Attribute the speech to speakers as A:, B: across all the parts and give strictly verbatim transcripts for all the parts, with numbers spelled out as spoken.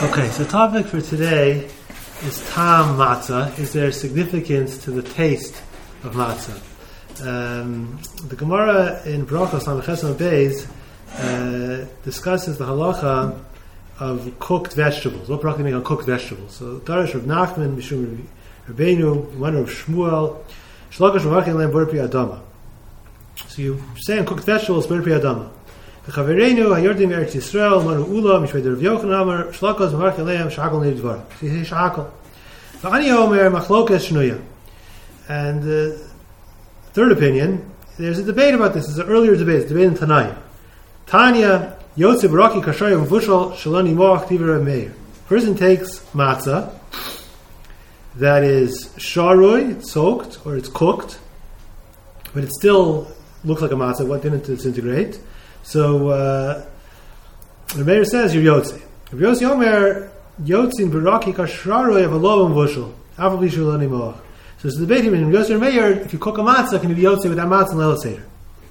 A: Okay, so the topic for today is tam matzah. Is there significance to the taste of matzah? Um, the Gemara in Brachos on Chesed Beis uh, discusses the halacha of cooked vegetables. What bracha make on cooked vegetables? So Darish Rav Nachman, Mishum Rabbeinu, one of Shmuel, Shlokash Mavachin Leim Bar Pri Adama. So you say on cooked vegetables Bar Pri Adama. V'chavereinu hayordim Eretz Yisrael manu ula mishvei Rav Yochanan Amar Shlokas Mavachin Leim Shakal Neiv Dvar. So you say Shakal. V'ani Omer Machlokas Shnuya. And the third opinion, there's a debate about this. It's an earlier debate. It's a debate in Tanai. Tanya Yotze Baraki Kashrayim Vushal Shalani Moach Tivera Meir. Person takes matzah that is sharoy, it's soaked or it's cooked, but it still looks like a matzah. What didn't disintegrate? So uh, the Meir says you're Yotze. If Yotze Omer Yotzin Baraki Kashraroy of a Lovam Vushal Avli Shalani Moach. So it's a debate here in Yotze Meir. If you cook a matzah, can you be Yotze with that matzah and Leil Seder?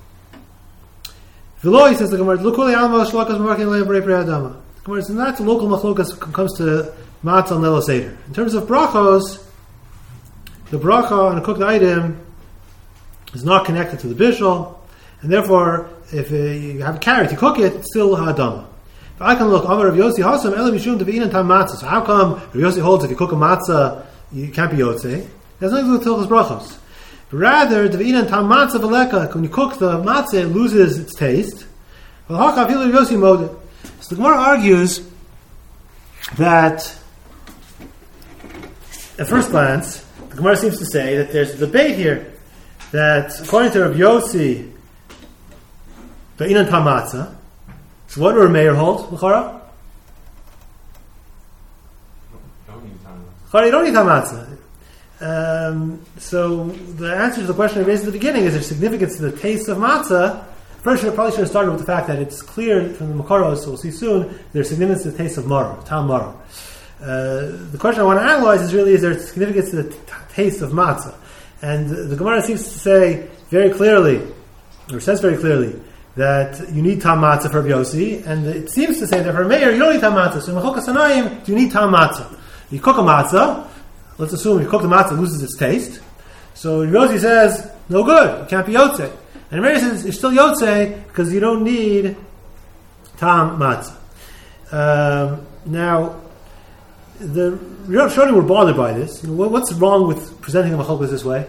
A: V'lo, says the Gemara, L'kulei alma shlokas m'varkin le'em b'rei b'rei adama. The Gemara says not the local machlokas comes to matzah and Leil Seder. In terms of brachos, the bracha on a cooked item is not connected to the bishul, and therefore, if uh, you have a carrot, you cook it, it's still ha'adama. If I can look, Amar Rav Yossi Hasam Elam Yishum Devi'in Tam Matzah. So how come Rav Yossi holds if you cook a matzah, you can't be Yotzei? It has nothing to do with Tilchas brachos. Rather, when you cook the matzah, it loses its taste. So the Gemara argues that, at first glance, the Gemara seems to say that there's a debate here that, according to Rav Yossi, the inan tam matzah. So, what would Meir hold? L'chara? You don't need tam matzah. Um, so the answer to the question I raised at the beginning, is there significance to the taste of matzah? First, I probably should have started with the fact that it's clear from the Makaros, so we'll see soon, there's significance to the taste of maror, tam maror. Uh, the question I want to analyze is really, is there significance to the t- taste of matzah? And the Gemara seems to say very clearly, or says very clearly, that you need tam matzah for Rav Yossi, and it seems to say that for Meir, you don't need tam matzah. So in Mechilkas Hanayim, you need tam matzah. You cook a matzah, let's assume you cook the matzah, it loses its taste. So Yossi says, no good, you can't be Yotzei. And Meir says, you're still Yotzei because you don't need tam matzah. Um, now, the Rav Shonim were bothered by this. You know, what, what's wrong with presenting a machlokes this way?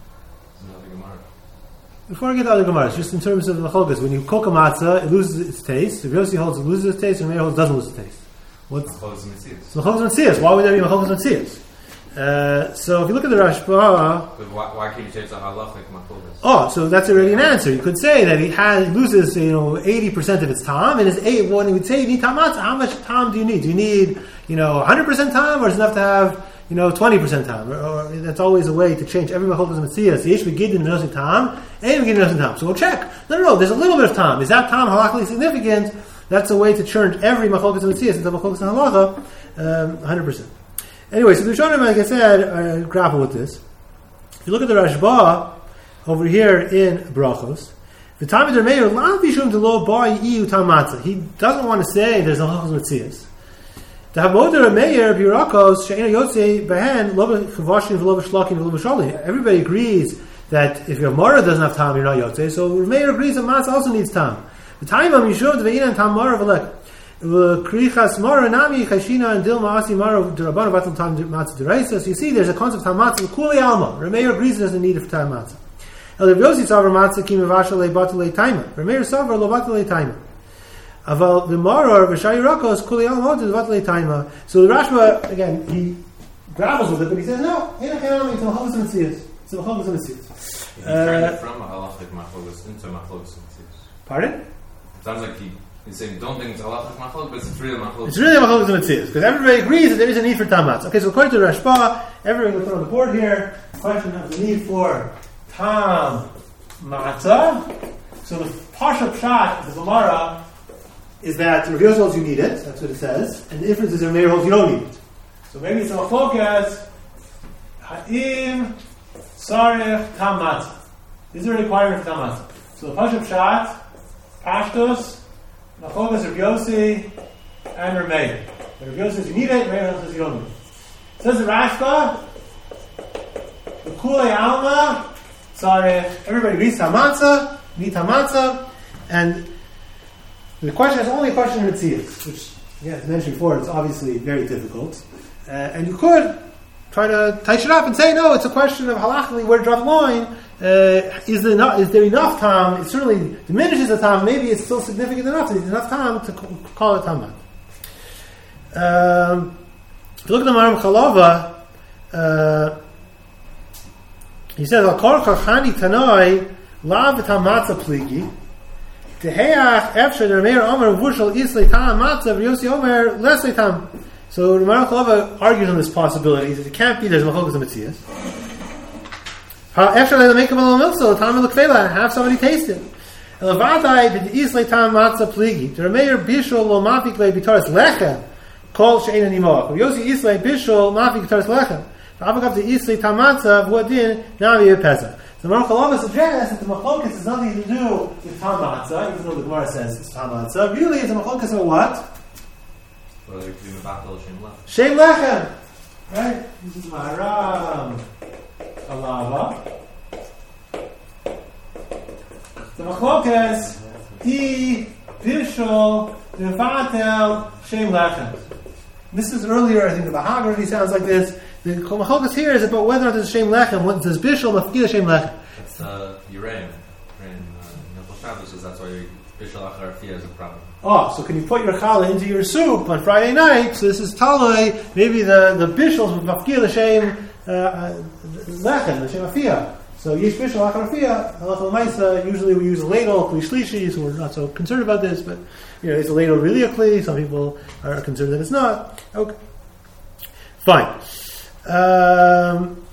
A: Before I get to other Gemaras, just in terms of the machlokes, when you cook a matzah, it loses its taste. If Yossi holds it loses its taste, and Meir holds it doesn't lose its taste. What's machlokes mitzias? Why would there be machlokes mitzias? Uh, so if you look at the Rashba,
B: but why, why can't you say it's a halachic machlokes?
A: Oh, so that's already an answer. You could say that he has loses, you know, eighty percent of its time, and his eight. When he would say you need tam matzah, how much time do you need? Do you need, you know, one hundred percent time, or is it enough to have, you know, twenty percent time? Or, or that's always a way to change every machlokes mitzias. Yesh begidin nosing time, and begidin nosing time. So we'll check. No, no, no. There's a little bit of time. Is that time halachically significant? That's a way to turn every machlokes mitzias into machlokes and halacha, um, one hundred percent. Anyway, so the Rishonim, like I said, uh, grapple with this. If you look at the Rashba over here in Brachos, the time of the Meir, he doesn't want to say there's a halachos mitzias. The Hamoder Meir Birakos Sheina Yotze Behen Lo Chavashin V'Lo B'Shlakin V'Lo B'Shalim. Everybody agrees that if your Mara doesn't have time, you're not Yotze. So Meir agrees that matzah also needs time. The time of Yishuv Dveinan Tam Mara V'Lek. Krichas Mara Nami Chashina and Dilma Asi Mara D'Rabban Batal Tam Matzah D'Reisa. So you see, there's a concept of Tam Matzah Kuli Alma. Rameir agrees it doesn't need it for Tam Matzah. El Rav Yossi Savar Matzah Kim Avasha Le Batal Le Taima. Rameir Savar Lo Batal Le Taima. Aval the Mara V'Shai Rakos Kuli Alma to Batal Le Taima. So the Rashba again he grapples with it, but he says no. It's a Machlokes Mitzias. It's a Machlokes Mitzias.
B: He turned it from a halachic machlokes into Machlokes Mitzias.
A: Pardon?
B: It sounds like he. He's saying, don't think it's a halachic machlokes, but it's really machlokes.
A: It's really machlokes mitzias because everybody agrees that there is a need for tam matzah. Okay, so according to Rashba, everyone will put on the board here. Question of the need for tam matzah. So the parsha pshat of the Gemara is that Rav Yossi holds you need it. That's what it says, and the difference is Rav Meir holds you don't need it. So maybe it's a machlokes ha'im sarich tam matzah. Is there a requirement for tam matzah? So the parsha pshat, pashtos. Machlokes Rav Yossi and Rav Meir. Rabbi Yossi says you need it, Rabbi Yossi says you don't need it. Says the Rashba, the Kulei Alma, sorry, everybody reads Hamatzah, need Hamatzah, and the question is only a question of Metzias, which, yeah, as mentioned before, it's obviously very difficult. Uh, and you could try to touch it up and say, no, it's a question of halachically where to draw the line. Uh, is, there not, is there enough time? It certainly diminishes the time. Maybe it's still significant enough. There's enough time to call it Tamat. Um, if you look at the Maram Chalava, uh, he says, Al Korcha Chani Tanoi Lav Tamatza Pligi Teheach Efsher Der Meir Omer Vushal Islay Tam Matza V'Yossi Omer Leslay Tam. So the Maram Chalava argues on this possibility that it can't be there's Machokas and Metzias. After they make a little milsa, time of the kvela, have somebody taste it. Elevadai did Islay Tam Matza Pligi. The Meir Bishul Lo Mafik Le Bitaris Lechem. Kol she'ein animoch. Yosi Islay Bishul Mafik Bitaris Lechem. Avagav the Islay Tam Matza V'Adin Navi Pesa. The Maram Chalava suggests that the machlokas has nothing to do with Tam Matzah, even though the Gemara says it's Tam Matzah. Really, it's a machlokas of what? Shem Lechem. Right? This is Maharam Chalava. The machlokas Di Bishul Devatel Shem Lechem. This is earlier, I think the Bahag already sounds like this. The machlokas here is about whether or not there's Shem Lechem. What does Bishul Mafkila Shem Lechem?
B: It's uh, Urain. Nefesh Shabbos says that's why Bishul Achar Fiyah is a problem.
A: Oh, so can you put your challah into your soup on Friday night? So this is taloi. Maybe the the bishul with mafkir l'shem lechem l'shem afiyah. So yesh bishul achar afiyah. Halacha l'maisa. Usually we use a ladle kli shlishi, so we're not so concerned about this. But you know, is a ladle really a kli? Some people are concerned that it's not. Okay, fine. Um,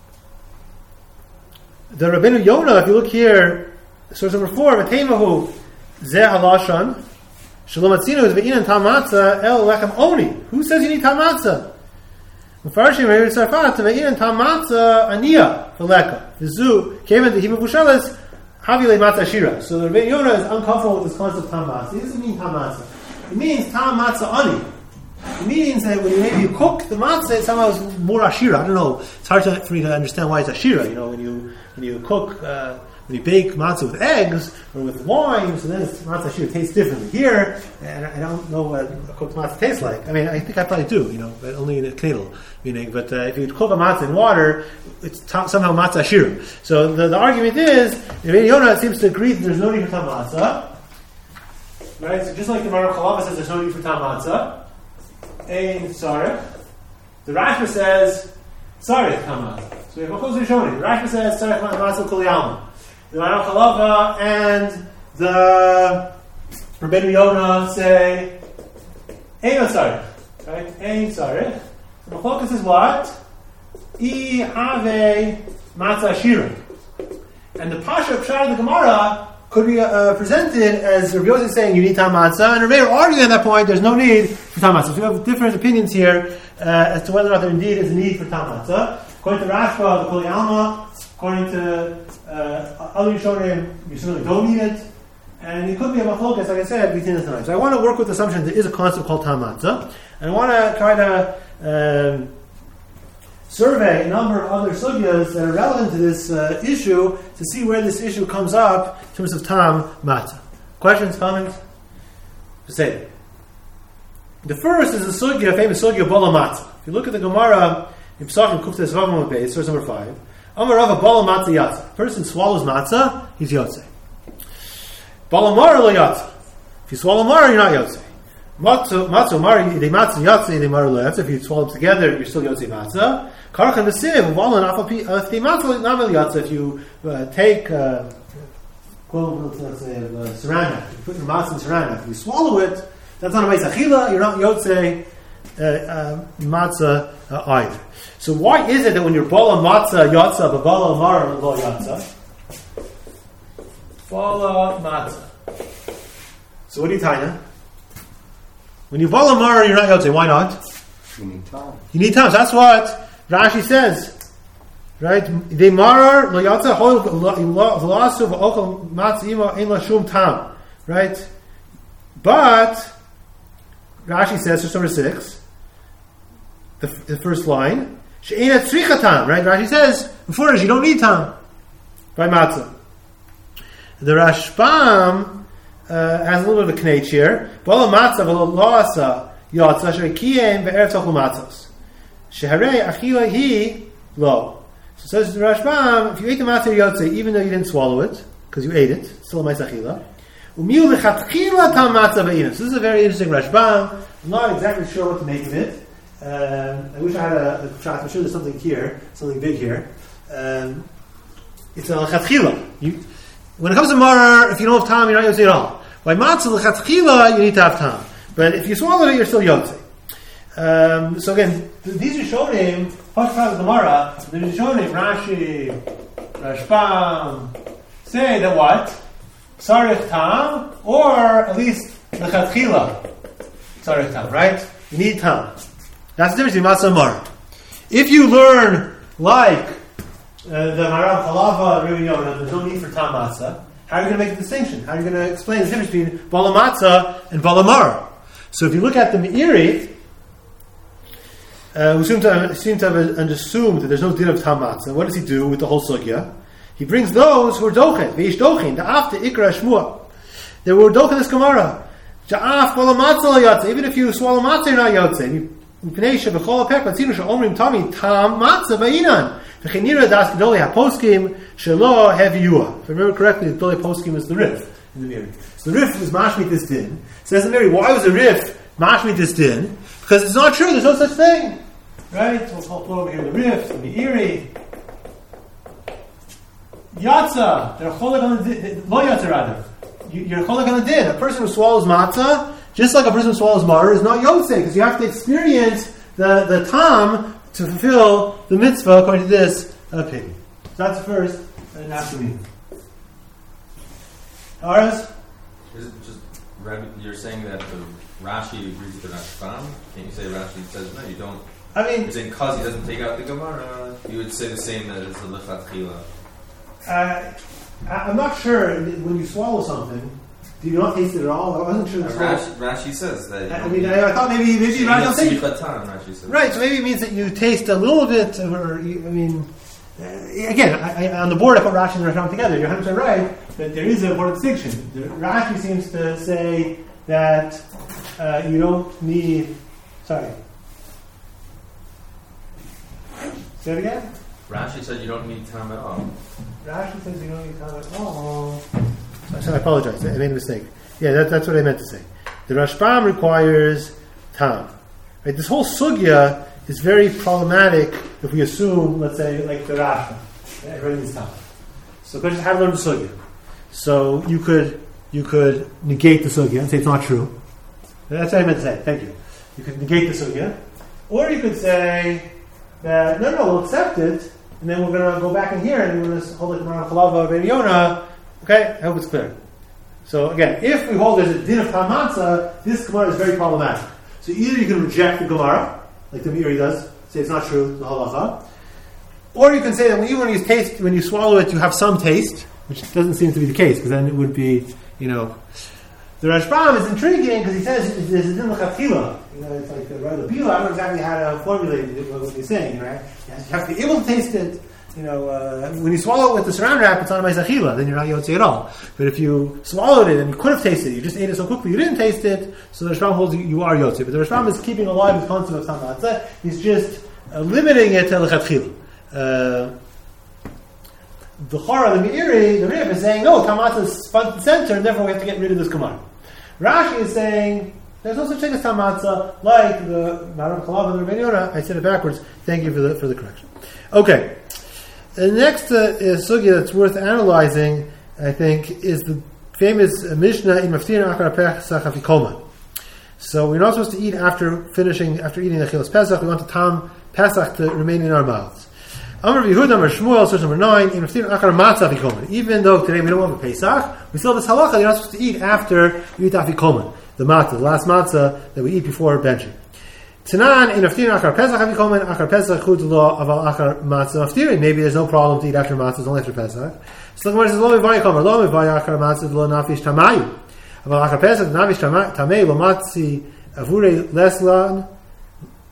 A: the Rabbeinu Yonah, if you look here, source number four, Vatemahu zeh halashon. Shalom Atzinu is ve'inan tamatza el lechem oni. Who says you need tamatza? Mefarshim here in Sarfat ve'inan tamatza aniya v'lechem. The zoo came into Hibu Busheles havile matzah shira. So the Rebbe Yonah is uncomfortable with this concept of tamatza. It doesn't mean tamatza. It means tamatza ani. It means that when you maybe you cook the matzah, it somehow is more ashira. I don't know. It's hard to, for me to understand why it's ashira. You know, when you when you cook. Uh, When you bake matzah with eggs or with wine, so then it's matzah shira tastes differently. Here, and I don't know what a cooked matzah tastes like. I mean, I think I probably do, you know, but only in a knedel, meaning. But uh, if you cook a matzah in water, it's ta- somehow matzah shira. So the, the argument is, Rabbeinu Yonah seems to agree that there's no need for tam matzah, right? So just like the Maram Chalava says, there's no need for tam matzah. Ein sarich. The Rashba says sarich tam matzah. So we have a chos rishoni. The Rashba says sarich matzah kol yalma. The Maram Chalava and the Rabbeinu Yonah say Ein Sarich, right? Ein Sarich. The Machlokas is what? I have matzah shira, and the Pasha Pshat of the Gemara could be uh, presented as Rabbi Yossi saying you need tam matzah, and Rabbi Meir arguing at that point there's no need for tam matzah. So we have different opinions here uh, as to whether or not there indeed is a need for tam matzah. According to Rashba, the Kuli Alma. According to uh, other Yishonim, you certainly don't need it. And it could be a machlokas, like I said, between the times. So I want to work with the assumption that there is a concept called tam matzah. And I want to try to um, survey a number of other sugyas that are relevant to this uh, issue to see where this issue comes up in terms of tam matzah. Questions, comments? Just say it. The first is the sugya, a famous sugya, bola matzah. If you look at the Gemara in Pesachim Kuftes Vavam Beis, source number five, Amar Rava Bala Matzah Yatza. Person swallows matzah, he's Yotze. Bala Mara lo Yatza. If you swallow Mara, you're not Yotze. Matzah Matzah Mara, they matzah Yatza, they Mara lo Yatza. If you swallow them together, you're still Yotze matzah. Karchan the Siv, Vala Nafapi, if they matzah Namal Yatza, if you uh, take, uh, quote, let's say, uh, Sarana, you put your matzah in Sarana, if you swallow it, that's not a Meitzah Achila, you're not Yotze uh, uh, matzah uh, either. So why is it that when you're bala matzah yatza, but bala mara lo yatza? Bala matzah. So what do you taina? When you bala mara, you're not yatza. Why not?
C: You need time.
A: You need time. So that's what Rashi says, right? De marar lo yatza hol v'lasu v'ochel matzah ima ein la shum tam, right? But Rashi says, verse number six. the, the first line. She'ena tzricha tam, right? Rashi says, before this, you don't need tam by matzah. The Rashbam uh, has a little bit of a knetch here. Bala matzah v'lo lo'asa yotza she'kiyem be'eretz ochel matzos. Sheharei achila hi lo. So says the Rashbam, if you ate the matzah yotze, even though you didn't swallow it, because you ate it, still a ma'aseh achila. Umiu lechatchila tam matzah ve'inam. So this is a very interesting Rashbam. I'm not exactly sure what to make of it. Um, I wish I had a, a shot. I'm sure there's something here, something big here. Um, it's a lechatchila. You, when it comes to marar, if you don't have tam, you're not yotze at all. By matzah lechatchila, you need to have tam. But if you swallow it, you're still yotze. Um, so again, th- these Rishonim, Pashpat the Gemara, the Rishonim, Rashi, Rashbam, say that what? Sarich tam, or at least lechatchila. Sarich tam, right? You need tam. That's the difference between matzah and maror. If you learn like uh, the Maram Chalava and Rebbe Yonah, there's no need for tam matzah. How are you going to make the distinction? How are you going to explain the difference between bala matzah and bala maror? So if you look at the Meiri, uh, we seem to, have, seem to have and assumed that there's no din of tam matzah. What does he do with the whole sugya? He brings those who are dochen, veish dochen, the after ikra shmua. They were dochen this Gemara. Ja'af bala matzah yotze. Even if you swallow matzah, you're not yotze. Pnei shebechol apek matzinu she'omrim tami tam matzah va'inan. V'chenira das gedolei haposkim shelo heviyua. If I remember correctly, the gedolei poskim is the Rif in the Meiri. So the Rif was mashmit this din. Says the Meiri, why was the Rif mashmit this din? Because it's not true. There's no such thing, right? So we'll pull over here the Rif, the Meiri. Yatza, they're cholek on the din. Lo yatza rather. You're cholek on the din. A person who swallows matzah, just like a person who swallows maror, is not yotze, because you have to experience the, the tam to fulfill the mitzvah according to this opinion. So that's the first and after me. Ours?
B: Is it just Rabbi, you're saying that the Rashi agrees with the Rashbam? Can't you say Rashi says no? You don't.
A: I mean,
B: you're saying because he doesn't take out the Gemara, you would say the same that it's a lechatchila.
A: Uh, I'm not sure when you swallow something. Do you not taste it at all? I wasn't sure.
B: Rashi, Rashi says that.
A: I mean, I, I thought maybe maybe Rashi don't think.
B: Rashi says.
A: Right, so maybe it means that you taste a little bit, or you, I mean, uh, again, I, I, on the board I put Rashi and Rashbam together. You're one hundred percent right that there is an important distinction. The, Rashi seems to say that uh, you don't need. Sorry. Say it again.
B: Rashi said you don't need time at all.
A: Rashi says you don't need time at all. I apologize. I made a mistake. Yeah, that, that's what I meant to say. The Rashbam requires tam. Right? This whole sugya is very problematic if we assume, let's say, like the Rashbam. Everybody needs tam. So, question is how to learn the sugya. So you could you could negate the sugya and say it's not true. That's what I meant to say. Thank you. You could negate the sugya, or you could say that no, no, we'll accept it, and then we're going to go back in here and we're going to hold it around Chalava Rebbe Yonah. Okay, I hope it's clear. So again, if we hold there's a din of tam matzah, this Gemara is very problematic. So either you can reject the Gemara, like the Meiri does, say it's not true, the halacha, or you can say that when you, when you taste, when you swallow it, you have some taste, which doesn't seem to be the case, because then it would be, you know, the Rashbam is intriguing because he says there's a din lechatchila. You know, it's like the Rabbi Bila. I don't know exactly how to formulate what he's saying, right? You have to be able to taste it. You know, uh, when you swallow it with the saran wrap, it's not a ma'aseh achila, then you're not yotze at all. But if you swallowed it and you could have tasted it, you just ate it so quickly, you didn't taste it, so the Rashbam holds you, you are yotze. But the Rashbam is keeping alive the concept of tam matzah. He's just uh, limiting it to lechatchila. Uh, the Chora, the Meiri, the Rif is saying, no, tam matzah is front and center, and therefore we have to get rid of this Gemara. Rashi is saying, there's no such thing as tam matzah, like the Maram Chalav and the Rebbe Yonah. I said it backwards. Thank you for the, for the correction. Okay. The next uh, is sugya that's worth analyzing, I think, is the famous uh, Mishnah in Maftir Akar Pesach Afikoman. So we're not supposed to eat after finishing, after eating the Achilas Pesach. We want the Tam Pesach to remain in our mouths. Amar Yehuda, Amar Shmuel, source number nine, in Maftir Akar Matzah Afikoman. Even though today we don't have a Pesach, we still have this halacha. You're not supposed to eat after you eat Afikoman, the matzah, the last matzah that we eat before benching. Tanan in Aftir Akar Pesach Afikoman, Akar Pesach Chut Lo Aval Akar Matzah Aftirin. Maybe there's no problem to eat after matzah, only after Pesach. So the Gemara says, Lo Mivaya Komer, Lo Mivaya Akar Matzah Lo Nafish Tamayu. Aval Akar Pesach Nafish Tamei Lo Matzi Avure Leslan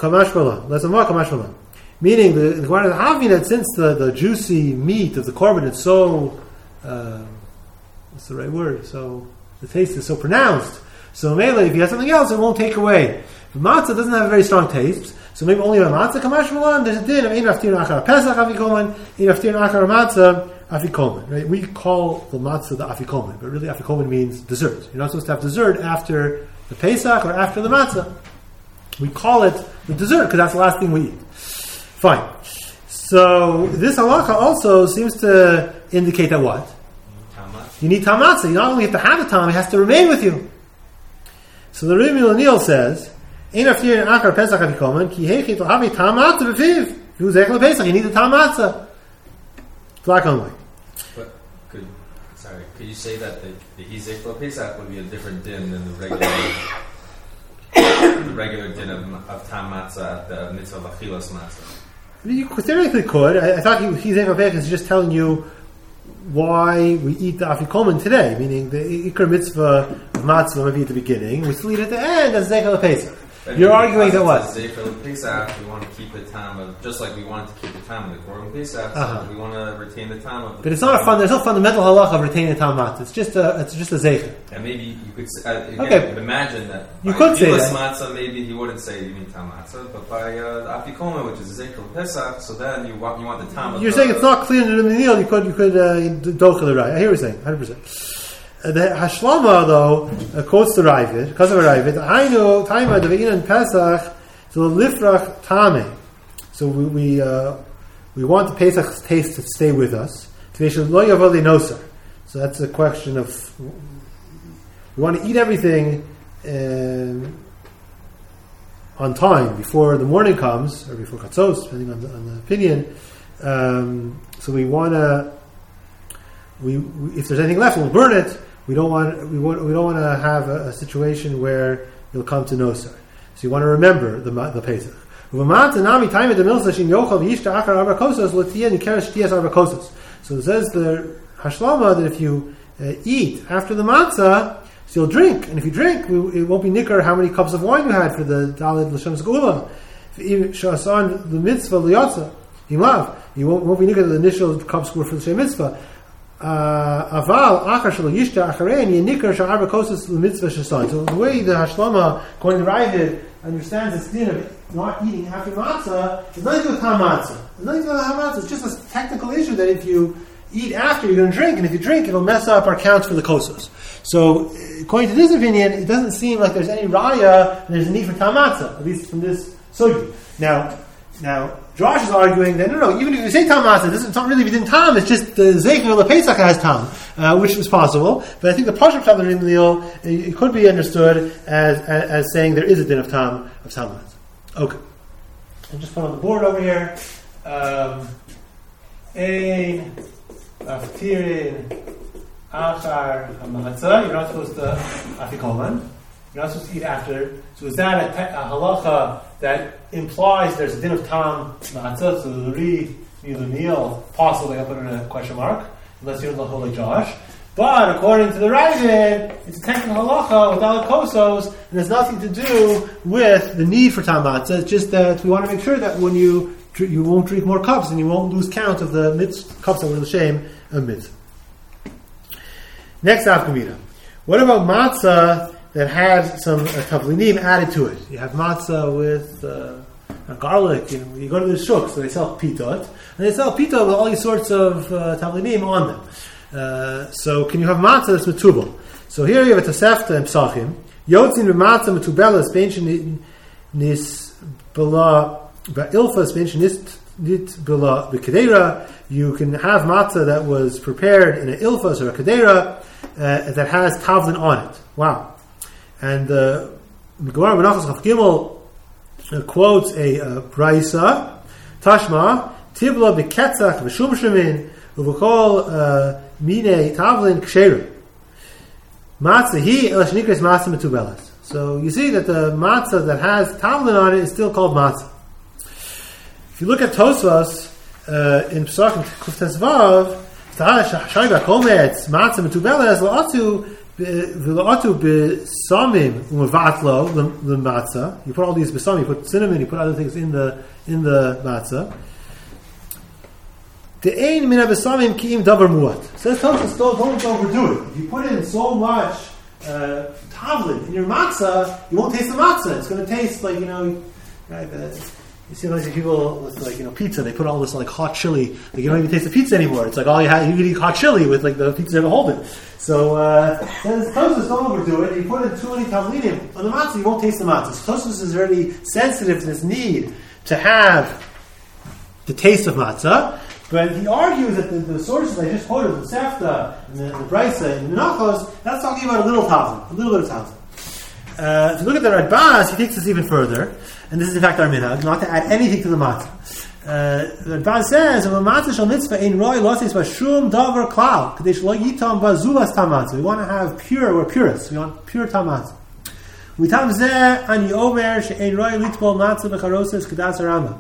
A: kamash malan. Let's amar kamash malan. Meaning, the the Gemara is having that since the, the juicy meat of the korban is so, uh, what's the right word? So the taste is so pronounced. So maybe if you have something else, it won't take away. But matzah doesn't have a very strong taste, so maybe only a matzah kamash malan. There's a din of ein aftir achar pesach afikomen, ein aftir achar matzah afikomen. Right? We call the matzah the afikomen, but really afikomen means dessert. You're not supposed to have dessert after the pesach or after the matzah. We call it the dessert because that's the last thing we eat. Fine. So this halacha also seems to indicate that what? You need tam matzah. You not only have to have the tam, it has to remain with you. So the Rebbe O'Neill says, "Ein aftir achar pesach afikomen ki heichit lahavi tam matzah b'fiv." You zech lePesach. You need the tam matzah. Black and white.
B: But could sorry, could you say that the, the hizek lePesach would be a different din than the regular the regular din of, of tam matzah at the mitzvah of achilas matzah?
A: You theoretically could. I, I thought he, hizek lePesach is just telling you why we eat the afikomen today, meaning the ikar mitzvah of matzah maybe at the beginning, we still eat at the end as zecher lePesach. You're arguing that what?
B: Zecher lePesach, we want to keep the time of, just like we want to keep the time of the korban pesach,
A: uh-huh.
B: so we want to retain the time of. The
A: but it's not a fun. There's no fundamental halacha of retaining the tam matzah. It's just a. It's just a zecher.
B: And maybe you could say, uh, again,
A: okay.
B: you could imagine that.
A: You could say that.
B: Matzah, maybe he wouldn't say you mean tam matzah, but by uh, the afikomen, which is zecher lePesach, so then you want you want the time.
A: You're
B: of
A: saying
B: the,
A: it's not clear in the meal. You could you could dochel the right. I hear what you're saying. one hundred percent. The Hashlama, though, uh, quotes the Ravid, because of a Ravid, Ainu, Taima, Devein, Pesach, so Lifrach Tame. So we we, uh, we want the Pesach's taste to stay with us. So that's a question of, we want to eat everything um, on time, before the morning comes, or before Katzos, depending on the, on the opinion. Um, so we want to, we, we if there's anything left, we'll burn it. We don't want we want we don't want to have a, a situation where you'll come to nosar. So you want to remember the the Pesach. So it says the Hashlama that if you uh, eat after the matzah, so you'll drink, and if you drink, we, it won't be nicker how many cups of wine you had for the Daled L'Shem Segula. The mitzvah liyotza imav, you won't, won't be nicker the initial cups were for the same mitzvah. Aval achar shelo yishta acharein yinikar sha'arba kosas l'mitzvah shasan. So the way the Hashlama, according to Ravid, understands this din of not eating after matzah, it's nothing to do with tam matzah. It's nothing to do with tam matzah. It's just a technical issue that if you eat after, you're going to drink, and if you drink, it'll mess up our counts for the kosas. So, according to this opinion, it doesn't seem like there's any raya, and there's a need for tam matzah, at least from this sugi. Now, now. Josh is arguing that no, no. Even if you say tam matzah, this is not really within tam. It's just the zecher lePesach has tam, uh, which is possible. But I think the pasuk of the Rimliel it could be understood as, as as saying there is a din of tam of tam matzah. Okay, I'll just put on the board over here. Um, Ein aftirin achar matzah. You're not supposed to afikoman. You're not supposed to eat after. So is that a, te- a halacha that implies there's a din of tam matzah? So the read the meal, possibly I'll put in a question mark, unless you're in the whole like Josh. But according to the Ravid, it's a technical halacha without kosos, and has nothing to do with the need for tam matzah. It's just that we want to make sure that when you you won't drink more cups and you won't lose count of the mitz, cups that were the shame of mitzvah. Next afkamina. What about matzah that had some uh, tavlinim added to it? You have matzah with uh, garlic. You know, you go to the shuk, so they sell pitot, and they sell pitot with all these sorts of uh, tavlinim on them. Uh, so, can you have matzah that's metubel? So here you have a tosefta and psachim. Yotzin b'matzah metubelas b'ein nis b'la ba'ilfas b'ein nit b'la b'kedera. You can have matzah that was prepared in an ilfas or a kedera uh, that has tavlin on it. Wow. And the Gemara Menachos Chaf Gimel quotes a uh, brisa, Tashma Tibla b'ketzach v'shum shemin uv'kol mine tavlin ksherim matzah hi el shnikras matzah metubelas. So you see that the matzah that has tavlin on it is still called matzah. If you look at Tosfos uh, in Pesach Kuf Tesvav, Shayba Kometz matzah metubelas la'atu v'la'atu b'samim u'mavatlo the matzah. You put all these b'samim, you put cinnamon, you put other things in the in the matzah. De'ein min ha'b'samim ki'im davar muat. Says Tosfos, don't overdo it. If you put in so much uh, tavlin in your matzah, you won't taste the matzah. It's going to taste like, you know, right, uh, you see like people with like, you know, pizza, they put all this like hot chili, like you don't even taste the pizza anymore. It's like all you have, you can eat hot chili with like the pizza ever holding. So, uh, says Tosfos, don't overdo it. If you put in too many tavlinim on the matzah, you won't taste the matzah. So Tosfos is very sensitive to this need to have the taste of matzah. But he argues that the, the sources I just quoted, the Sefta, and the, the Brisa, and the Menachos, that's talking about a little tavlin, a little bit of tavlin. Uh, if you look at the Radbaz, he takes this even further, and this is in fact our minhag, not to add anything to the matzah. Uh, the Radbaz says, "Matzah shel mitzvah ein roi losis b'shum davar klal kadesh lo yitam bazulas tamatza." We want to have pure, we're purists. We want pure tamatza. Mitam zeh ani omer she'ein roi litbol matzah b'charoses kedas Rambam.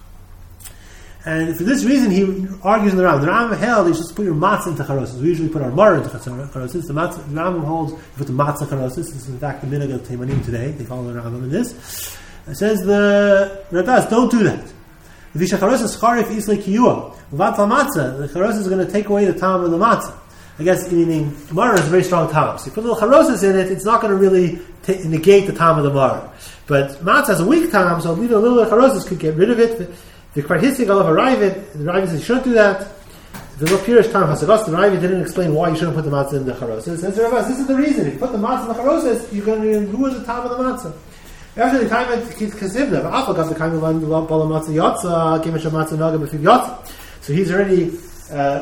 A: And for this reason, he argues in the Rambam. The Rambam held you just put your matzah into charoses. We usually put our mar into charoses. The, matzah, the Rambam holds you put the matzah charoses. This is in fact the minhag of Teimanim today. They follow the Rambam in this. It says the Radbaz, don't do that. The charoses charif islay kiyua. Without the matzah, the charoses is going to take away the tam of the matzah. I guess meaning mar is a very strong tam. So you put little charoses in it, it's not going to really t- negate the tam of the mar. But matzah has a weak tam, so leaving a little charoses could get rid of it. The quite histig of a Ravid, the Ravid says you shouldn't do that. The Pirish Tam Hasagos, the Ravid didn't explain why you shouldn't put the matzah in the charoses. Says Ravas, this is the reason. If you put the matzah in the charoses, you're going to ruin the time of the matzah. Actually, the time of Kesivna, but Alpha got the kind of one bala matzah yotza, came a matzah naga b'fiv yotza. So he's already uh,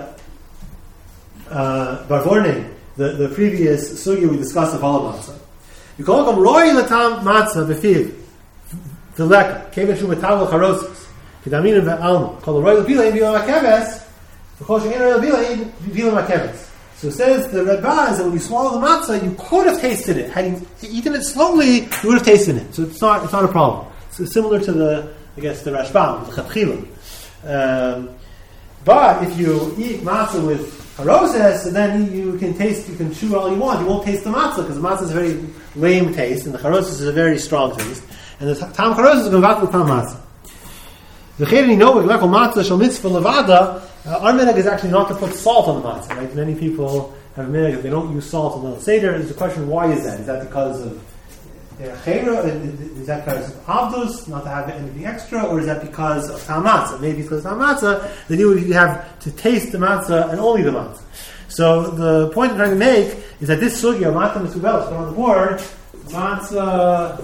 A: uh, barvorning the, the previous sugya we discussed of bala matzah. You call them roy latam matzah b'fiv the leka came a shumatav charoses. Kedaminin ve'alma. Called the royal bilayin bilam hakeves. Because you ain't royal bilayin bilam hakeves. So it says the Radbaz that when you swallow the matzah, you could have tasted it. Had you eaten it slowly, you would have tasted it. So it's not it's not a problem. It's similar to the I guess the Rashbam, the Chatchila. Um, but if you eat matzah with charoses, then you can taste, you can chew all you want. You won't taste the matzah because the matzah is a very lame taste, and the charoses is a very strong taste. And the tam charoses is going to go back to the tam matzah. The chayrin know with lekol matzah shel mitzvah levada. Our minhag is actually not to put salt on the matzah. Right? Many people have a minhag that they don't use salt on the seder. There's a question: why is that? Is that because of their chayra? Is that because of avdus, not to have anything extra, or is that because of tam matzah? Maybe because of tam matzah, then you would have to taste the matzah and only the matzah. So the point I'm trying to make is that this sugya matzah mitzubelas on the board, matzah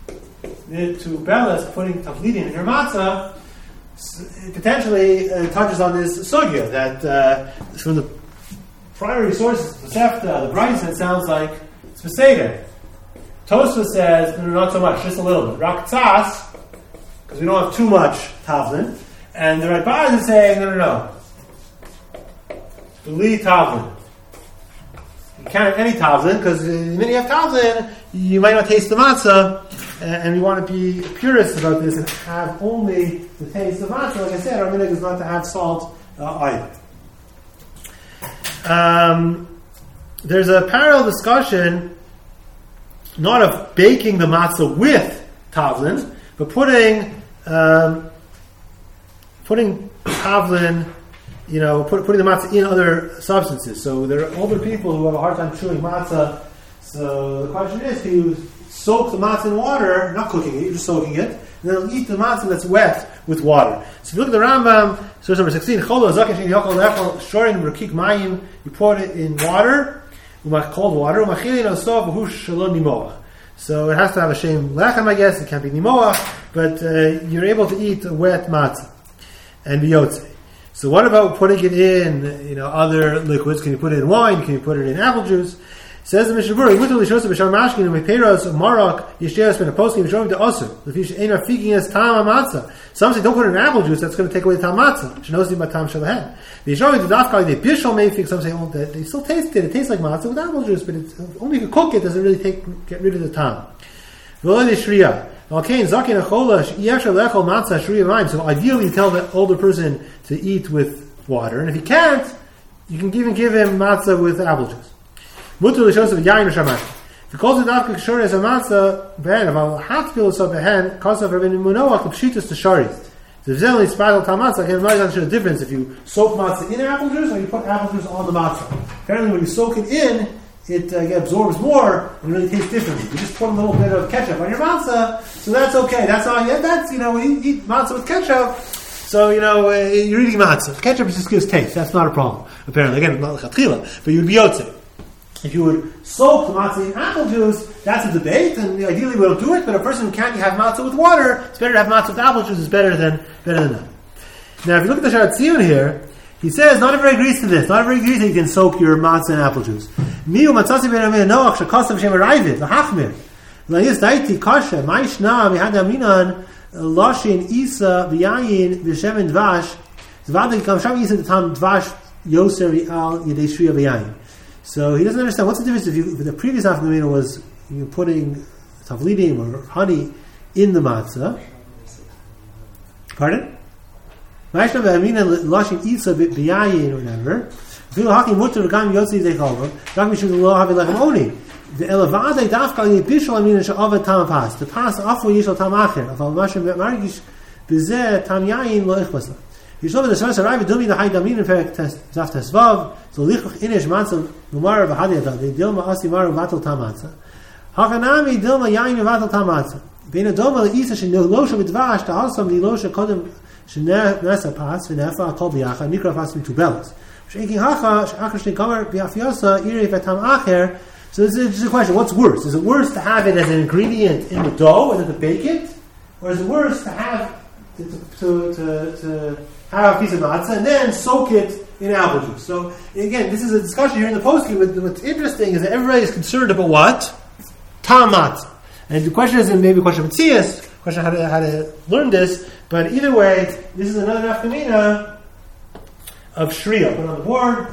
A: mitzubelas, putting tavlidin in your matzah. It potentially uh, touches on this sugya that uh, from the primary sources, the Sefta, the Brisa, it sounds like it's Peseder. Tosfos says, no, not so much, just a little bit. Rak tzas, because we don't have too much tavlin. And the Radbaz is saying, no, no, no. Li tavlin. You can't have any tavlin, because the minute you have tavlin, you might not taste the matzah. And we want to be purists about this and have only the taste of matzah. Like I said, our minhag is not to have salt uh, either. Um, there's a parallel discussion, not of baking the matzah with tavlin, but putting um, putting tavlin, you know, put, putting the matzah in other substances. So there are older people who have a hard time chewing matzah. So the question is, can you soak the matzah in water, not cooking it, you're just soaking it, and then you'll eat the matzah that's wet with water. So if you look at the Rambam, source number sixteen, you pour it in water, cold water, so it has to have a shem lechem, I guess, it can't be nimoach, but uh, you're able to eat wet matzah and biyotze. So what about putting it in, you know, other liquids? Can you put it in wine? Can you put it in apple juice? Says the Mishnah Berurah, "Mutar lishosa b'shar mashkin and mepeiros marak yishteres ben aposkim v'shovim to osur lefish ein afiking as tam matzah." Some say don't put it in apple juice; that's going to take away the tam matzah. Shenosim b'tam shalahem. V'yishovim to dafkali they bishol meifik. Some say oh, that they still taste it. It tastes like matzah with apple juice, but it's, only if you cook it does it really take get rid of the tam. V'lo shriya. Okay, zakin acholash yeshar lechol matzah shriya mayim. So ideally, you tell the older person to eat with water, and if he can't, you can even give him matzah with apple juice. Mutter l'shos of yayin v'shamat. Because the dafka kshur as a matzah behen, aval hatpil so behen, kosav rabbeinu munoach l'pshitus to sharis. The v'zel yispagel tal matzah. Again, there's actually a difference if you soak matzah in apple juice or you put apple juice on the matzah. Apparently, when you soak it in, it uh, absorbs more and really tastes differently. You just put a little bit of ketchup on your matzah, so that's okay. That's all. Yeah, that's you know, when you eat matzah with ketchup. So, you know, uh, you're eating matzah. Ketchup just gives taste. That's not a problem, apparently. Again, not like chatchila, but you'd be yotze. If you would soak the matzah in apple juice, that's a debate, and ideally we don't do it, but a person who can't have matzah with water, it's better to have matzah with apple juice, it's better than better than that. Now, if you look at the Sharat Tziyun here, he says, not everybody agrees to this. Not everybody agrees that you can soak your matzah in apple juice. Miu matzasi ben amir noach shekasav shem arayvit, l'hachmir. L'yis daiti kasha, ma'ishna mihad aminan, Lashin Isa v'yayin v'shemen dvash zvada yikam sham Isa t'tam dvash yoser al yedei shriya v'yayin. So he doesn't understand what's the difference if, you, if the previous afternoon was you putting tavlidim or honey in the matzah. Pardon? Ma'ishna v'amina lashin Isa v'yayin or whatever. Fil hakim mutter v'gam yotzi dechalva. Rak mishum lo havi lechem oni. The elevade dafka li bishol amin she'avad tam pas. The pas afu yishol tam acher. Aval mashem margish b'zeh tam yayin lo ichbasa. Yishol v'the shas arrive dumi the hayd amin in perek zaf tesvav. So lichach inish matzah numar v'hadiyata. The dilma asi maru vatal tam matzah. Hakanami dilma yayin vatal tam matzah. Bein adoma le'isa she'nolosha v'dvash ta'asam li'losha kodem she'nesa pas v'nefa akol b'yacha nikra pas v'tubelas. She'ekin hacha she'achar she'kamar b'afiyasa irei v'tam acher. So this is just a question, what's worse? Is it worse to have it as an ingredient in the dough and then to bake it? Or is it worse to have to, to, to, to have a piece of matzah and then soak it in apple juice? So again, this is a discussion here in the posting, but what's interesting is that everybody is concerned about what? Tam matzah. And the question isn't maybe a question of Matthias, question of how to, how to learn this, but either way, this is another nafkamina of shriya. Put on the board.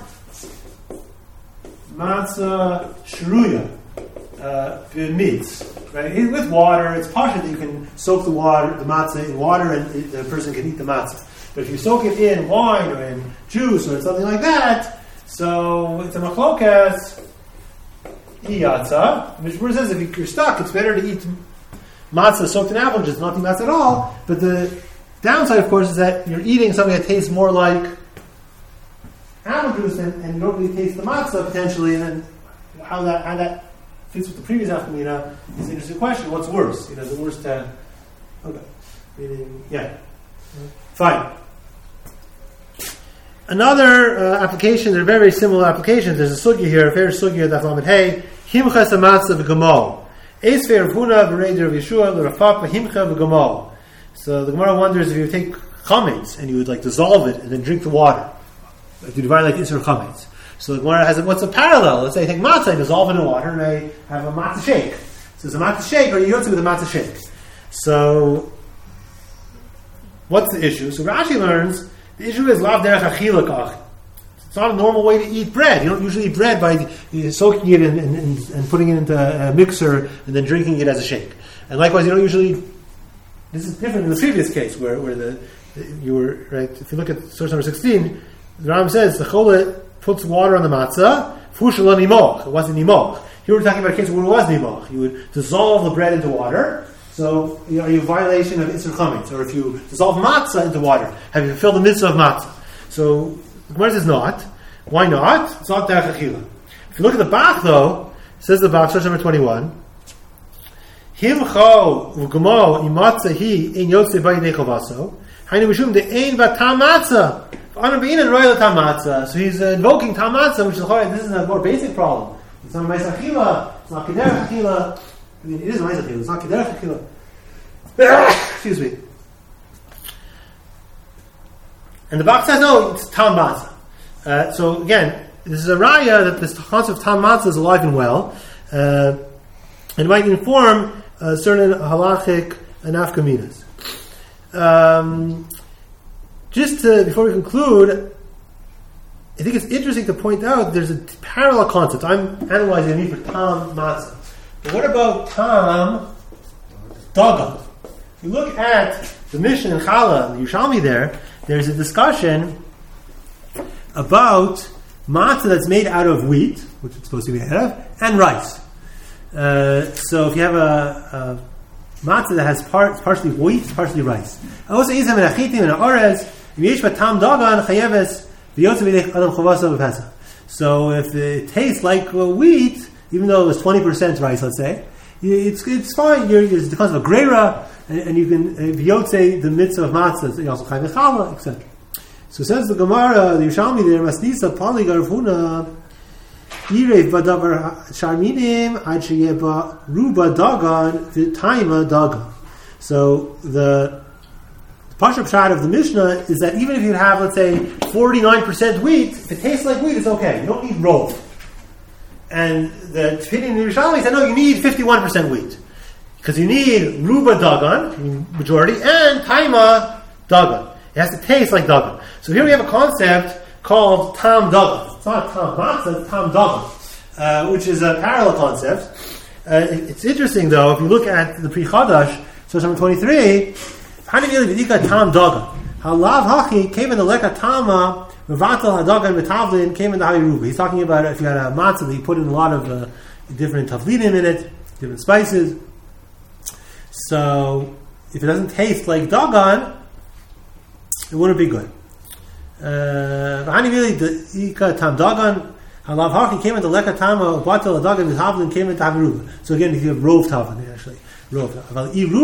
A: Matzah shruya uh, mitz, right? With water, it's partial that you can soak the water, the matzah in water, and it, the person can eat the matzah. But if you soak it in wine or in juice or something like that, so it's a machlokas iyatza, which says if you're stuck, it's better to eat matzah soaked in apple juice, not the matzah at all. But the downside, of course, is that you're eating something that tastes more like apple juice, and, and you don't really taste the matzah potentially, and then how that how that fits with the previous afkamina is an interesting question. What's worse? You know, is it worse to okay, meaning yeah, fine. Another uh, application. There are very, very similar applications. There's a sugya here, a fair sugya that Lamed Hey himchas matzah v'gamol esfer v'huna v'reider v'yeshua l'rafak v'himcha v'gamol. So the Gemara wonders if you take chametz and you would like dissolve it and then drink the water. Like you divide like Isser Chametz. So the Gemara has a, what's a parallel? Let's say I take matzah, I dissolve it in water, and I have a matzah shake. So it's a matzah shake, or you yotze with a matzah shake. So what's the issue? So Rashi learns the issue is lav derech achila kach. It's not a normal way to eat bread. You don't usually eat bread by soaking it and, and, and putting it into a mixer and then drinking it as a shake. And likewise, you don't usually. This is different in the previous case where, where the, the you were right. If you look at source number sixteen. The Ram says the cholet puts water on the matzah. Fushal nimoch. It wasn't nimoch. Here we're talking about a case where it was nimoch. You would dissolve the bread into water. So, you know, are you a violation of Isser Chametz? Or if you dissolve matzah into water, have you fulfilled the mitzvah of matzah? So the Gemara says not. Why not? It's not derech achila. If you look at the Bach, though, it says the Bach, source number twenty-one. Himcho v'gamo imatzah hi in yotze b'yidei chovaso. Hainu mishum de'ein v'tam matzah. So he's uh, invoking tam matzah, which is this is a more basic problem. It's not ma'aseh achila. It's not kederech achila. I mean, it is ma'aseh achila. It's not kederech achila. Excuse me. And the Bach says no, it's tam matzah. Uh, so again, this is a raya that this concept of tam matzah is alive and well, uh, and might inform uh, certain halachic and nafkaminas. Um, Just to, before we conclude, I think it's interesting to point out there's a parallel concept. I'm analyzing it for tam matzah. But what about tam dagan? If you look at the Mishnah and Chala, the Yerushalmi there, there's a discussion about matzah that's made out of wheat, which it's supposed to be made out of, and rice. Uh, so if you have a, a matzah that has part, it's partially wheat, it's partially rice. Also, isam and achitim and orez, v'yesh tam dagan chayeves v'yotze v'lech adam chavasa v'pesach. So if it tastes like uh, wheat, even though it was twenty percent rice, let's say, it's it's fine. You're, it's because of a greira, and, and you can v'yotze the mitzvah of matzah. You also chayv challah, et cetera. So says the Gemara, the Yerushalmi there, Masnisa Pali Garfuna. Irev badavar sharminim ad sheyeba ruba dagan v'taima dagan. So the Pashup shot of the Mishnah is that even if you have, let's say, forty-nine percent wheat, if it tastes like wheat, it's okay. You don't need rov. And the Tefillin Yerushalmi said, no, you need fifty-one percent wheat. Because you need ruba dagan, majority, and taima dagan. It has to taste like dagan. So here we have a concept called tam dagan. It's not tam matzah, it's tam dagan, uh, which is a parallel concept. Uh, it's interesting though, if you look at the Pri Chadash, source number twenty-three, Hanivili v'dika tam dagan. Halav hachi came in the leka tama, mevatel hadagan v'tavlin came in the haviruba. He's talking about if you had a matzah that you put in a lot of uh, different tavlinim in it, different spices. So if it doesn't taste like dagan, it wouldn't be good. Hanivili v'dika tam dagan. Halav hachi came in the leka tama, mevatel hadagan v'tavlin came in the haviruba. So again, if you have rov tavlin actually. So if you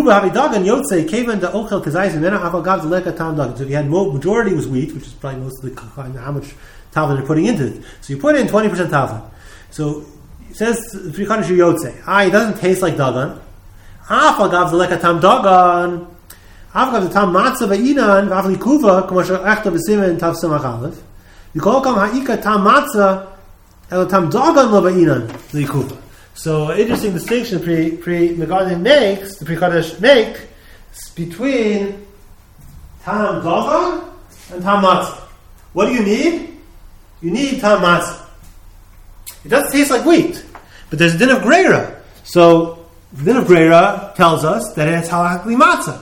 A: had majority was wheat, which is probably most of the how much tavlin you're putting into it. So you put in twenty percent tavlin. So it says Pri Chadash Yotze. Ah, it doesn't taste like dagan. Afal gav zeleka tam dagan. Afal gav tam matzah beinan v'afli kuva k'moshe echta v'simen tav samach aleph. You call kam ha'ika tam matzah el tam dagan lo beinan l'ikuva. So, interesting distinction Pri Pri Megadim makes, the Pri Chadash make between tam dagan and tam matzah. What do you need? You need tam matzah. It doesn't taste like wheat, but there's a din of greira. So, the din of greira tells us that it's halachically matzah.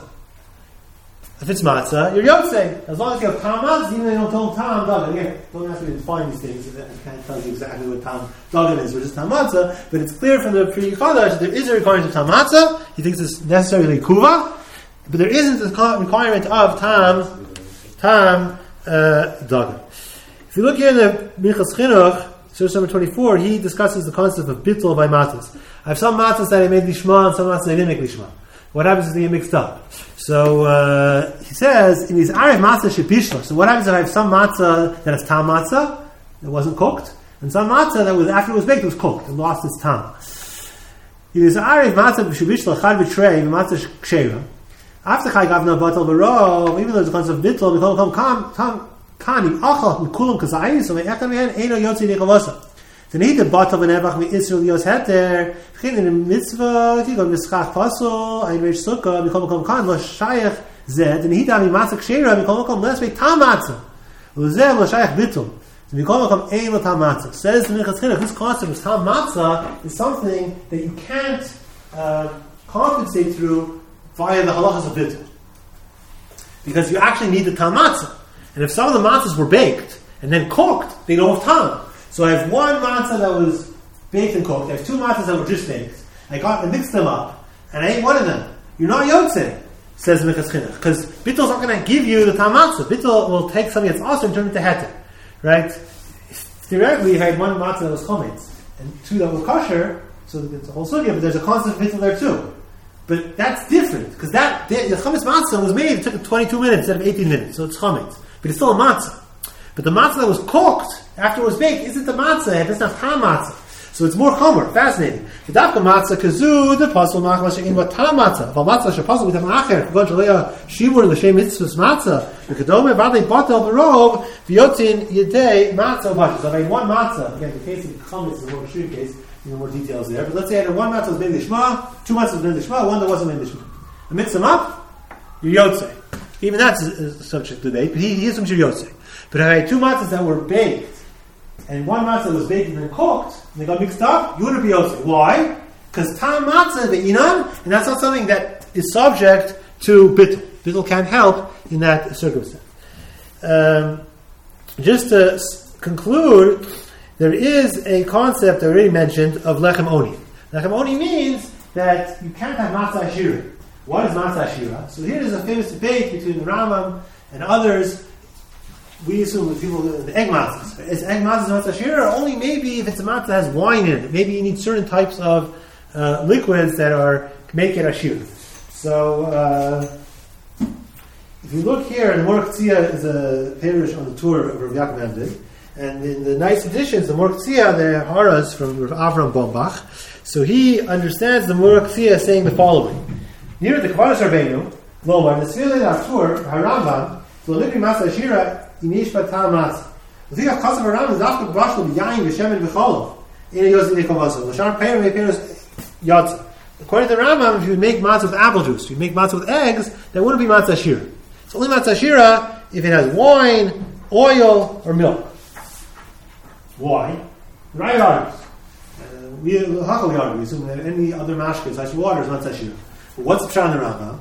A: If it's matzah, you're yotzei. As long as you have tam matzah, even though you don't tell tam dagan. Again, don't ask me to define these things. I can't tell you exactly what tam dagan is versus tam matzah. But it's clear from the Pri Chadash that there is a requirement of tam matzah. He thinks it's necessarily kuva, but there isn't a requirement of tam tam uh, dagan. If you look here in the Minchas Chinuch, source number twenty-four, he discusses the concept of bittul by matzahs. I have some matzahs that I made lishma and some matzahs I didn't make lishma. What happens if they get mixed up? So uh, he says in his arif matzah shebishla. So what happens if I have some matzah that is tam matzah that wasn't cooked, and some matzah that was after it was baked it was cooked and lost its tam. In his arif matzah shebishla chad v'trei v'matzah kshera. After chai gavna batal v'rov, even though there's a concept of bittul, we call kam tam kanim achal mikulam kazayim. So me'echad mihen eino yotzi nechavasa. Then he did batal v'nevach mi'israel yos heter. In the mitzvah, you go mischach pasol, ein reish sukkah, mikol makom kan lo shayach zed, and he dami matzah kshera, mikol makom let's make tam matzah, lo zed lo shayach bittul, so mikol makom ein lo tam matzah. Says the Minchas Chinuch, this concept of tam matzah is something that you can't uh, compensate through via the halachas of bittul, because you actually need the tam matzah, and if some of the matzahs were baked and then cooked, they don't have tam. So I have one matzah that was baked and cooked. I have two matzahs that were just baked. I got and mixed them up, and I ate one of them. You're not yotzei, says the Minchas Chinuch, because bittul is not going to give you the tam matzah. Bittul will take something that's awesome and turn it into heter, right? Theoretically, if I had one matzah that was chometz and two that were kosher, so it's a whole sugya, but there's a constant bittul there too. But that's different because that the, the chometz matzah was made. It took twenty-two minutes instead of eighteen minutes, so it's chometz, but it's still a matzah. But the matzah that was cooked after it was baked isn't the matzah; it doesn't have tam matzah. So it's more chomer, fascinating. Kedavka matzah kazu the pasal machma shein what tam matzah. But matzah shepasal with an acher. Gon shalei shibur l'shem mitzvus matzah. V'kedome v'adei batel v'rov v'yotzin yedei matzah b'ashus. So I had one matzah. Again, the case of chometz is a more extreme case. You know more details there. But let's say I had one matzah was ben lishma, two matzahs was ben lishma, one that wasn't ben lishma. I mix them up, you're yotzei. Even that's a, a subject to debate. But he, he is from yotzei. But if I had two matzahs that were baked, and one matzah was baked and then cooked, and they got mixed up, you wouldn't be yotzei. Why? Because tam matzah be'inan, and that's not something that is subject to bittul. Bittul can't help in that circumstance. Um, just to s- conclude, there is a concept I already mentioned of lechem oni. Lechem oni means that you can't have matzah ashira. What is matzah ashira? So here is a famous debate between the Rambam and others. We assume that people, the egg matzahs. Is egg matzahs matzah ashira, or only maybe if it's a matzah that has wine in it? Maybe you need certain types of uh, liquids that are make it ashira. So, uh, if you look here, the Morach Tzia is a parish on the tour of Rav Yaakov Emden, and in the nice editions, the Morach Tzia, the Haras from Rav Avram Bombach. So he understands the Morach Tzia saying the following: near the Kavadas Rabbeinu, Lomar, the Tzvile Natur, Harambam, Zolibri Masa Ashira, Inish Batam Masa. The thing of Kasav Harambam is after Brashlo, Yain, Veshemen, Vecholov, in a Yosef Nekovaso, Lashar Perim, Peros, Yatsa. According to the Rambam, if you make matzah with apple juice, if you make matzah with eggs, that wouldn't be matzah shira. It's only matzah shira if it has wine, oil, or milk. Why? Right argues. Uh, we Hakal argue. We assume that any other mashkas, such water, is matzah shira. But what's the pshat in the Rambam?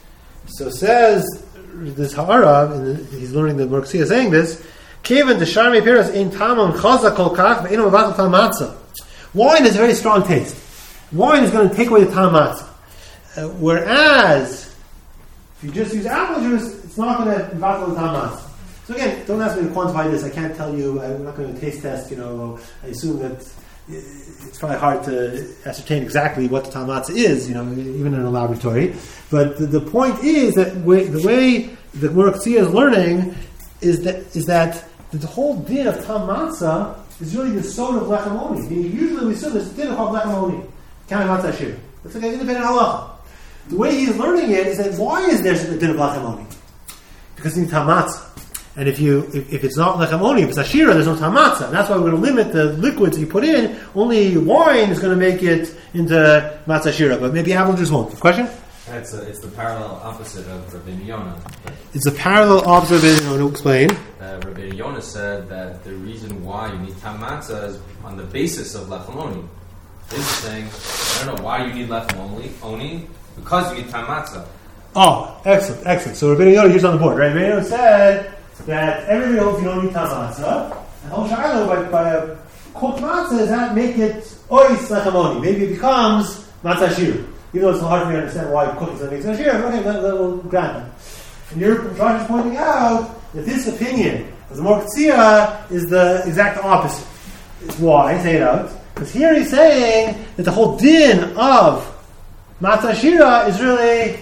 A: So says this Ha'arav, and he's learning the Morach Tzia saying this. Kevin the sharmei piras in tamon chazak kol kach ve'ino mevatel tam matzah. Wine has a very strong taste. Wine is going to take away the tam matzah. Uh, whereas, if you just use apple juice, it's not going to mevatel the tam matzah. So again, don't ask me to quantify this. I can't tell you. I'm not going to taste test. You know, I assume that it's probably hard to ascertain exactly what the tam matzah is. You know, even in a laboratory. But the, the point is that way, the way the Morach Tzia is learning is that is that the whole din of tam matzah is really the soda of lechem oni. Usually we assume there's a din of lechem oni. Kind of matzah shir. That's like an independent halacha. The way he's learning it is that why is there a din of lechem oni? Because you need tam matzah. And if you if, if it's not lechem oni, if it's ashira, there's no tam matzah. And that's why we're going to limit the liquids you put in. Only wine is going to make it into matzah shira, but maybe apple juice won't. Question?
B: It's, a, it's the parallel opposite of Rabbeinu Yonah.
A: It's the parallel opposite of Rabbeinu Yonah. Explain.
B: Uh, Rabbeinu Yonah said that the reason why you need tam matzah is on the basis of lechem oni. He's saying, I don't know why you need lechem oni, oni because you need tam matzah.
A: Oh, excellent, excellent. So Rabbeinu Yonah, here's on the board, right? Rabbeinu Yonah said that everybody knows you don't need tam matzah. And Hol Shiloh, by, by a cooked matzah, does that make it ois lechem oni? Maybe it becomes matzah shir. Even though it's hard for me to understand why cooking something makes matzah shir. Okay, that, that will grant it. And your Josh is pointing out that this opinion of the Morach Tzia is the exact opposite. Why? Say it out. Because here he's saying that the whole din of matzah shira is really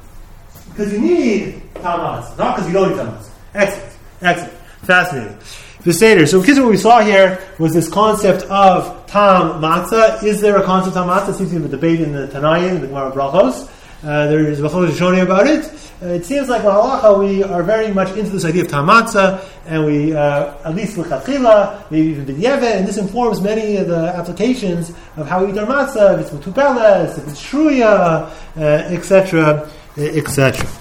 A: because you need tam matzah, not because you don't need tam matzah. Excellent, excellent, fascinating. The Seder. So, because what we saw here was this concept of tam matzah. Is there a concept of tam matzah? It seems to be a debate in the Tanaim, the Gemara Brachos. Uh, there is Bachos Shonim about it. Uh, it seems like Halacha we are very much into this idea of tam matzah, and we uh, at least l'chachila, maybe even b'diavad, and this informs many of the applications of how we eat our matzah, if it's metupeles, if it's shruya, uh, et cetera, et cetera.